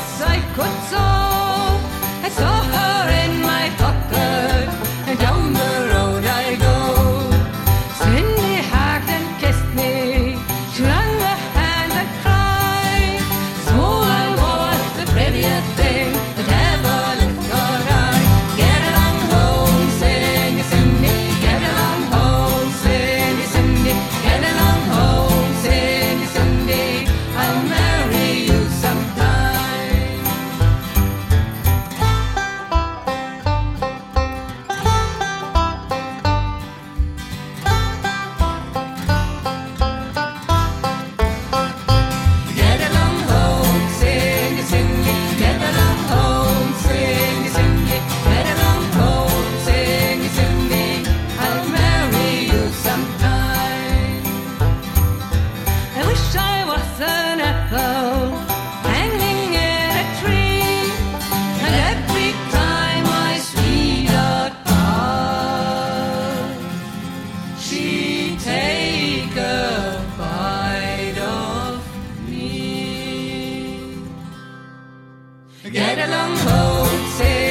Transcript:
wish I could so. I saw her in my pocket, and down the road I go. Cindy hugged and kissed me, she wrung her hands and cried. Small I was the prettiest thing that ever looked alright. Get along home, Cindy, Cindy, get along home, Cindy, Cindy, get along home, Cindy, Cindy, I'll marry you sometime. Get along home, Cindy, Cindy, get along home, Cindy, Cindy, get along home, Cindy, Cindy, I'll marry you sometime. I wish I was an apple hanging in a tree, and every time my sweetheart passed, she'd take a bite of me. Get along home, say